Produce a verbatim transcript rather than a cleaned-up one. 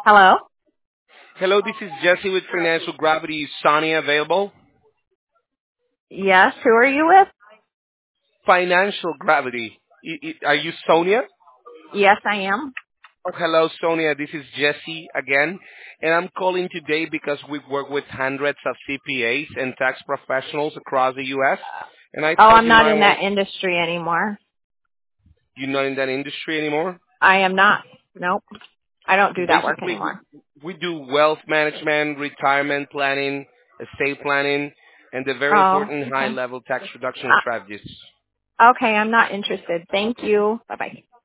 Hello? Hello, this is Jesse with Financial Gravity. Is Sonia available? Yes, who are you with? Financial Gravity. I- I- Are you Sonia? Yes, I am. Oh, hello, Sonia. This is Jesse again. And I'm calling today because we work with hundreds of C P As and tax professionals across the U S. And I Oh, thought I'm you not might in want, that industry anymore. you're not in that industry anymore? I am not. Nope. I don't do Because that work basically we, anymore. we do wealth management, retirement planning, estate planning, and the very Oh, important okay. high-level tax reduction Uh, strategies. okay, I'm not interested. Thank you. Bye-bye.